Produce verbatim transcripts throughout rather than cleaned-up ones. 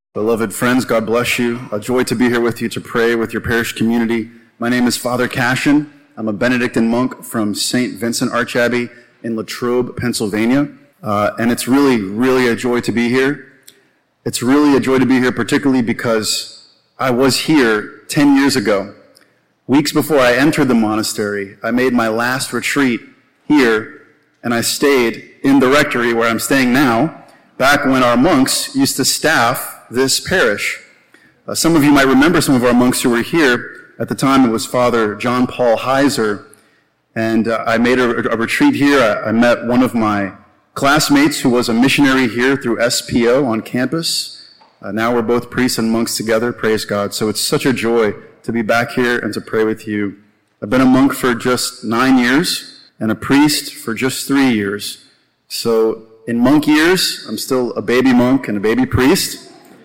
Beloved friends, God bless you. A joy to be here with you to pray with your parish community. My name is Father Cashin. I'm a Benedictine monk from Saint Vincent Archabbey in Latrobe, Pennsylvania. Uh, and it's really, really a joy to be here. It's really a joy to be here, particularly because I was here ten years ago. Weeks before I entered the monastery, I made my last retreat here, and I stayed in the rectory where I'm staying now, back when our monks used to staff this parish. Uh, some of you might remember some of our monks who were here. At the time, it was Father John Paul Heiser, and uh, I made a, a retreat here. I, I met one of my classmates who was a missionary here through S P O on campus. Uh, now we're both priests and monks together, praise God. So it's such a joy to be back here and to pray with you. I've been a monk for just nine years and a priest for just three years. So in monk years, I'm still a baby monk and a baby priest,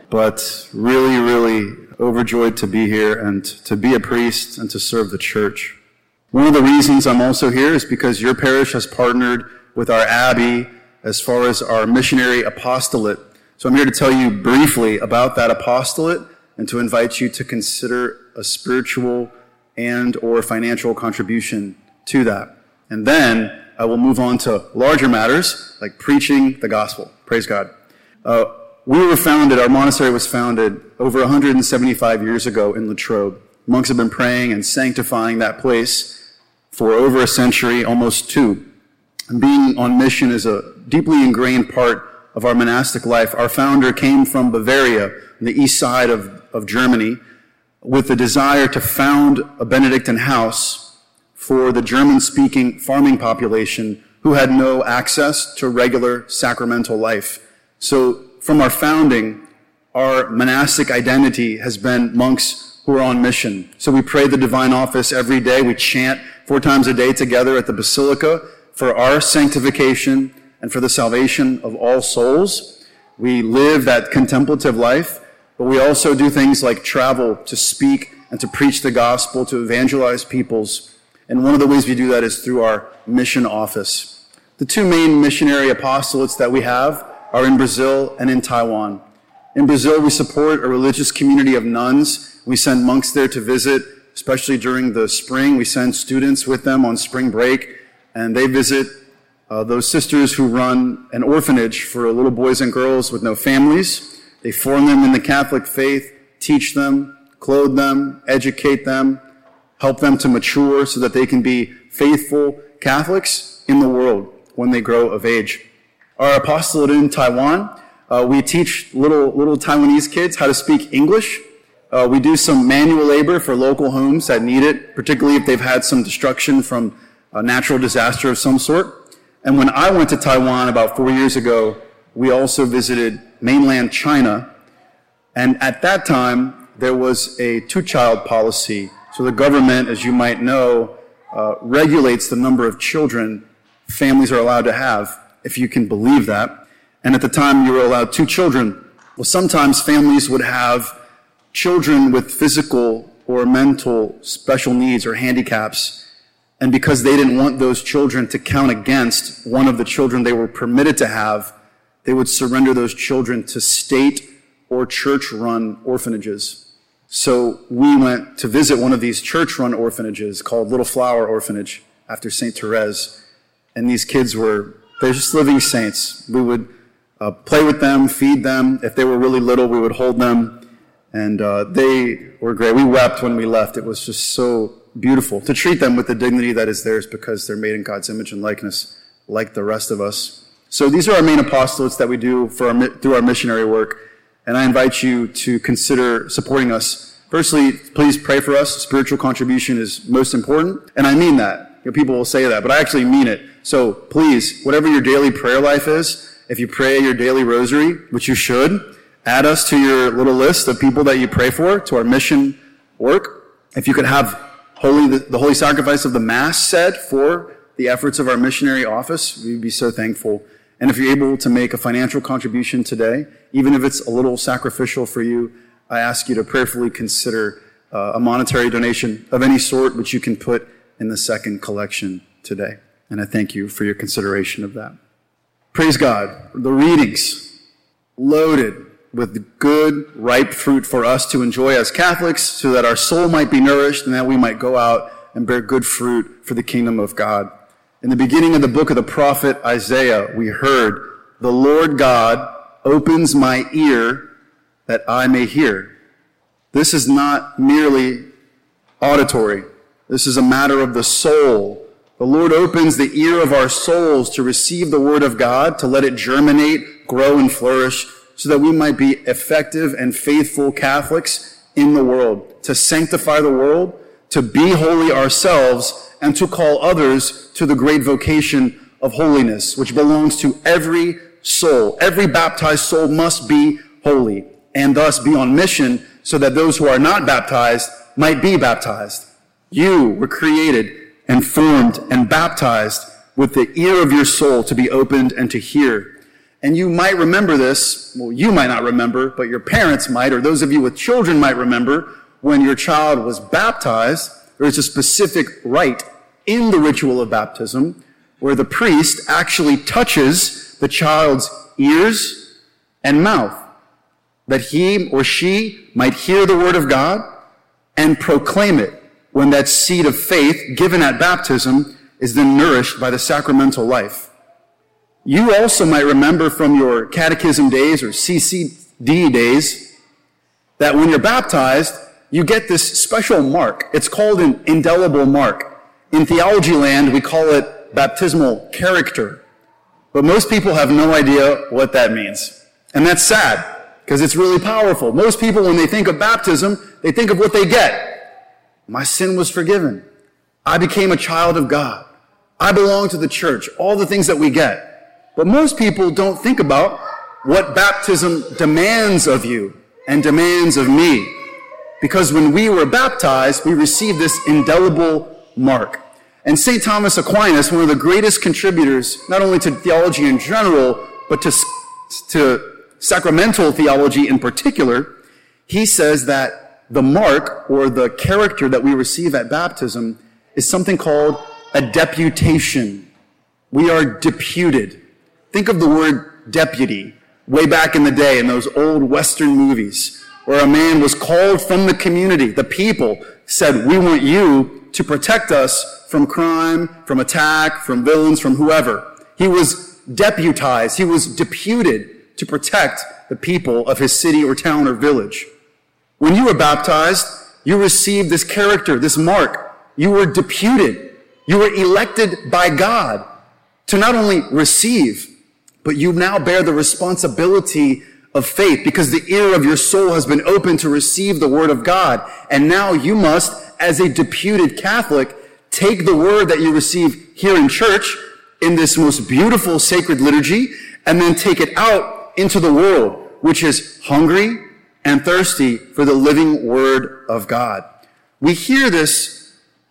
but really, really overjoyed to be here and to be a priest and to serve the church. One of the reasons I'm also here is because your parish has partnered with our abbey as far as our missionary apostolate. So I'm here to tell you briefly about that apostolate and to invite you to consider a spiritual and or financial contribution to that. And then I will move on to larger matters like preaching the gospel. Praise God. Uh, We were founded, our monastery was founded over one hundred seventy-five years ago in Latrobe. Monks have been praying and sanctifying that place for over a century, almost two. And being on mission is a deeply ingrained part of our monastic life. Our founder came from Bavaria, on the east side of, of Germany, with the desire to found a Benedictine house for the German-speaking farming population who had no access to regular sacramental life. So from our founding, our monastic identity has been monks who are on mission. So we pray the divine office every day. We chant four times a day together at the Basilica for our sanctification and for the salvation of all souls. We live that contemplative life, but we also do things like travel to speak and to preach the gospel, to evangelize peoples. And one of the ways we do that is through our mission office. The two main missionary apostolates that we have are in Brazil and in Taiwan. In Brazil, we support a religious community of nuns. We send monks there to visit, especially during the spring. We send students with them on spring break, and they visit uh, those sisters who run an orphanage for little boys and girls with no families. They form them in the Catholic faith, teach them, clothe them, educate them, help them to mature so that they can be faithful Catholics in the world when they grow of age. Our apostolate in Taiwan, uh, we teach little little Taiwanese kids how to speak English. Uh, we do some manual labor for local homes that need it, particularly if they've had some destruction from a natural disaster of some sort. And when I went to Taiwan about four years ago, we also visited mainland China. And at that time, there was a two-child policy. So the government, as you might know, uh, regulates the number of children families are allowed to have, if you can believe that. And at the time, you were allowed two children. Well, sometimes families would have children with physical or mental special needs or handicaps. And because they didn't want those children to count against one of the children they were permitted to have, they would surrender those children to state or church-run orphanages. So we went to visit one of these church-run orphanages called Little Flower Orphanage after Saint Therese. And these kids were They're just living saints. We would uh, play with them, feed them. If they were really little, we would hold them. And uh, they were great. We wept when we left. It was just so beautiful to treat them with the dignity that is theirs because they're made in God's image and likeness, like the rest of us. So these are our main apostolates that we do for our, through our missionary work. And I invite you to consider supporting us. Firstly, please pray for us. Spiritual contribution is most important. And I mean that. You know, people will say that, but I actually mean it. So please, whatever your daily prayer life is, if you pray your daily rosary, which you should, add us to your little list of people that you pray for, to our mission work. If you could have holy, the, the holy sacrifice of the Mass said for the efforts of our missionary office, we'd be so thankful. And if you're able to make a financial contribution today, even if it's a little sacrificial for you, I ask you to prayerfully consider uh, a monetary donation of any sort, which you can put in the second collection today. And I thank you for your consideration of that. Praise God. The readings, loaded, with good, ripe fruit for us to enjoy as Catholics so that our soul might be nourished and that we might go out and bear good fruit for the kingdom of God. In the beginning of the book of the prophet Isaiah, we heard, "The Lord God opens my ear that I may hear." This is not merely auditory. This is a matter of the soul. The Lord opens the ear of our souls to receive the word of God, to let it germinate, grow, and flourish, so that we might be effective and faithful Catholics in the world, to sanctify the world, to be holy ourselves, and to call others to the great vocation of holiness, which belongs to every soul. Every baptized soul must be holy, and thus be on mission so that those who are not baptized might be baptized. You were created and formed and baptized with the ear of your soul to be opened and to hear. And you might remember this, well, you might not remember, but your parents might, or those of you with children might remember, when your child was baptized, there is a specific rite in the ritual of baptism where the priest actually touches the child's ears and mouth, that he or she might hear the word of God and proclaim it when that seed of faith given at baptism is then nourished by the sacramental life. You also might remember from your catechism days or C C D days that when you're baptized, you get this special mark. It's called an indelible mark. In theology land, we call it baptismal character. But most people have no idea what that means. And that's sad, because it's really powerful. Most people, when they think of baptism, they think of what they get. My sin was forgiven. I became a child of God. I belong to the church. All the things that we get. But most people don't think about what baptism demands of you and demands of me. Because when we were baptized, we received this indelible mark. And Saint Thomas Aquinas, one of the greatest contributors, not only to theology in general, but to, to sacramental theology in particular, he says that the mark, or the character that we receive at baptism, is something called a deputation. We are deputed. Think of the word deputy way back in the day in those old Western movies where a man was called from the community. The people said, "We want you to protect us from crime, from attack, from villains, from whoever." He was deputized. He was deputed to protect the people of his city or town or village. When you were baptized, you received this character, this mark. You were deputed. You were elected by God to not only receive, but you now bear the responsibility of faith, because the ear of your soul has been opened to receive the word of God. And now you must, as a deputed Catholic, take the word that you receive here in church, in this most beautiful sacred liturgy, and then take it out into the world, which is hungry and thirsty for the living word of God. We hear this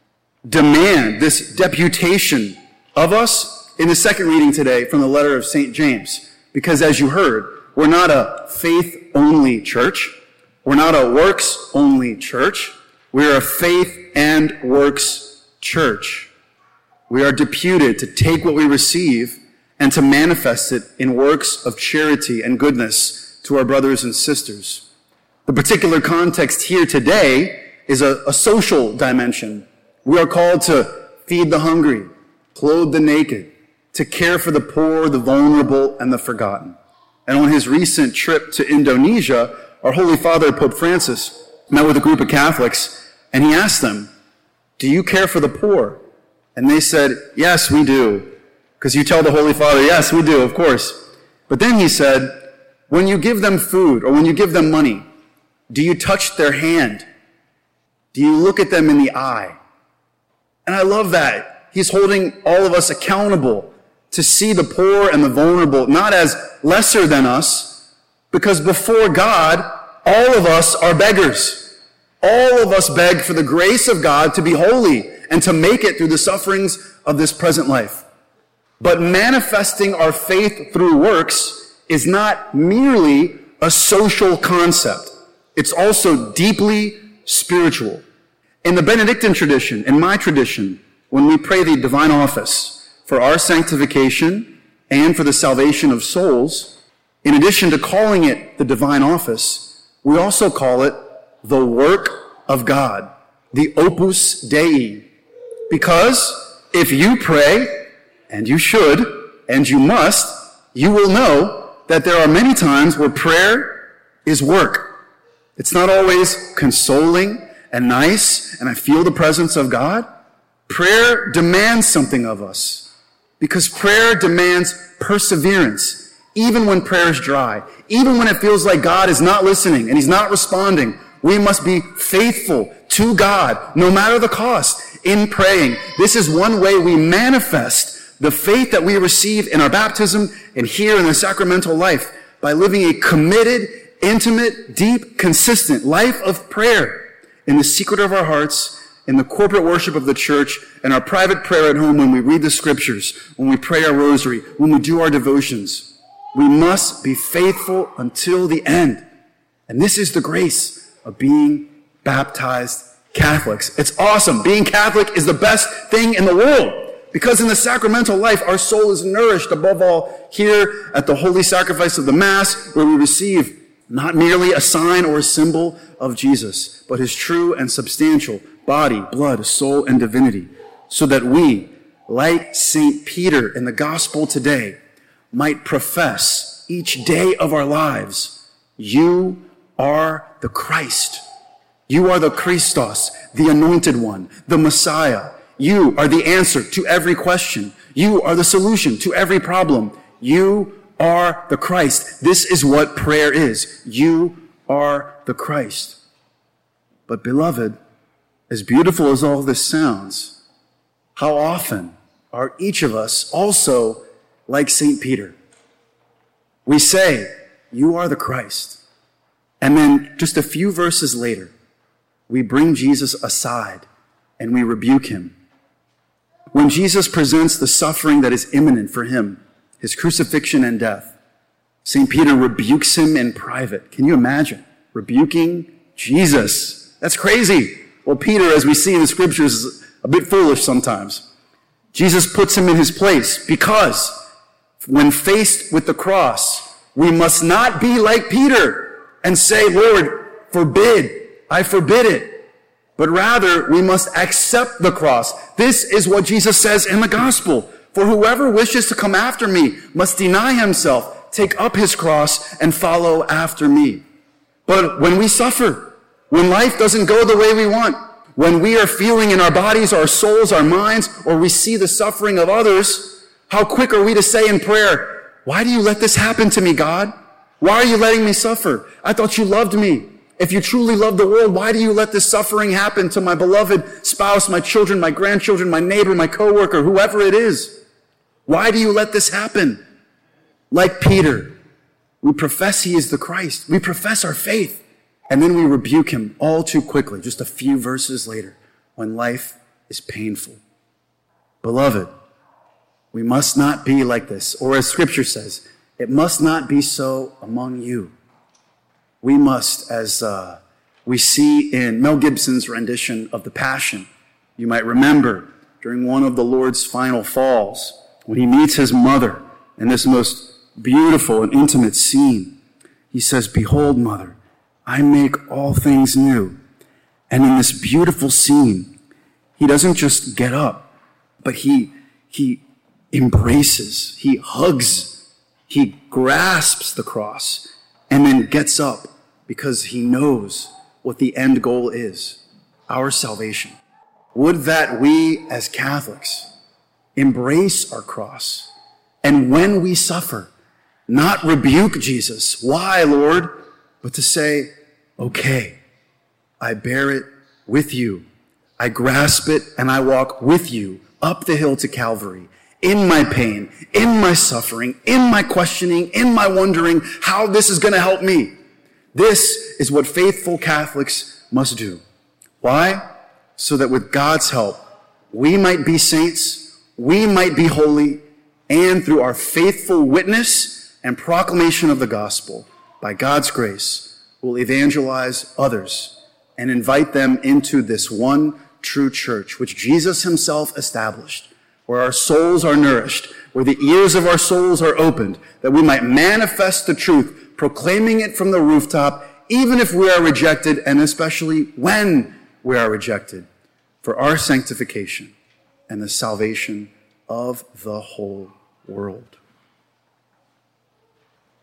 demand, this deputation of us in the second reading today from the letter of Saint James. Because as you heard, we're not a faith-only church. We're not a works-only church. We're a faith and works church. We are deputed to take what we receive and to manifest it in works of charity and goodness to our brothers and sisters. The particular context here today is a, a social dimension. We are called to feed the hungry, clothe the naked, to care for the poor, the vulnerable, and the forgotten. And on his recent trip to Indonesia, our Holy Father, Pope Francis, met with a group of Catholics, and he asked them, "Do you care for the poor?" And they said, "Yes, we do." Because you tell the Holy Father, "Yes, we do, of course." But then he said, "When you give them food or when you give them money, do you touch their hand? Do you look at them in the eye?" And I love that. He's holding all of us accountable to see the poor and the vulnerable not as lesser than us, because before God, all of us are beggars. All of us beg for the grace of God to be holy and to make it through the sufferings of this present life. But manifesting our faith through works is not merely a social concept. It's also deeply spiritual. In the Benedictine tradition, in my tradition, when we pray the divine office for our sanctification and for the salvation of souls, In addition to calling it the divine office, we also call it the work of God, the Opus Dei. Because if you pray, and you should, and you must, you will know that there are many times where prayer is work. It's not always consoling and nice, and I feel the presence of God. Prayer demands something of us, because prayer demands perseverance. Even when prayer is dry, even when it feels like God is not listening and he's not responding, we must be faithful to God, no matter the cost, in praying. This is one way we manifest the faith that we receive in our baptism and here in the sacramental life, by living a committed, intimate, deep, consistent life of prayer in the secret of our hearts, in the corporate worship of the church, and our private prayer at home when we read the scriptures, when we pray our rosary, when we do our devotions. We must be faithful until the end. And this is the grace of being baptized Catholics. It's awesome. Being Catholic is the best thing in the world, because in the sacramental life, our soul is nourished above all here at the holy sacrifice of the Mass, where we receive not merely a sign or a symbol of Jesus, but his true and substantial body, blood, soul, and divinity, so that we, like Saint Peter in the gospel today, might profess each day of our lives, you are the Christ. You are the Christos, the anointed one, the Messiah. You are the answer to every question. You are the solution to every problem. You are the Christ. This is what prayer is. You are the Christ. But beloved, as beautiful as all this sounds, how often are each of us also like Saint Peter? We say, you are the Christ. And then just a few verses later, we bring Jesus aside and we rebuke him. When Jesus presents the suffering that is imminent for him, his crucifixion and death, Saint Peter rebukes him in private. Can you imagine? Rebuking Jesus. That's crazy. Well, Peter, as we see in the scriptures, is a bit foolish sometimes. Jesus puts him in his place, because when faced with the cross, we must not be like Peter and say, Lord, forbid, I forbid it. But rather, we must accept the cross. This is what Jesus says in the gospel. For whoever wishes to come after me must deny himself, take up his cross, and follow after me. But when we suffer, when life doesn't go the way we want, when we are feeling in our bodies, our souls, our minds, or we see the suffering of others, how quick are we to say in prayer, why do you let this happen to me, God? Why are you letting me suffer? I thought you loved me. If you truly love the world, why do you let this suffering happen to my beloved spouse, my children, my grandchildren, my neighbor, my coworker, whoever it is? Why do you let this happen? Like Peter, we profess he is the Christ. We profess our faith. And then we rebuke him all too quickly, just a few verses later, when life is painful. Beloved, we must not be like this. Or as Scripture says, it must not be so among you. We must, as uh, we see in Mel Gibson's rendition of The Passion, you might remember during one of the Lord's final falls, when he meets his mother in this most beautiful and intimate scene, he says, "Behold, mother, I make all things new." And in this beautiful scene, he doesn't just get up, but he, he embraces, he hugs, he grasps the cross, and then gets up because he knows what the end goal is, our salvation. Would that we as Catholics embrace our cross, and when we suffer, not rebuke Jesus. Why, Lord? But to say, okay, I bear it with you. I grasp it and I walk with you up the hill to Calvary, in my pain, in my suffering, in my questioning, in my wondering how this is going to help me. This is what faithful Catholics must do. Why? So that with God's help, we might be saints, we might be holy, and through our faithful witness and proclamation of the gospel, by God's grace, will evangelize others and invite them into this one true church, which Jesus himself established, where our souls are nourished, where the ears of our souls are opened, that we might manifest the truth, proclaiming it from the rooftop, even if we are rejected, and especially when we are rejected, for our sanctification and the salvation of the whole world.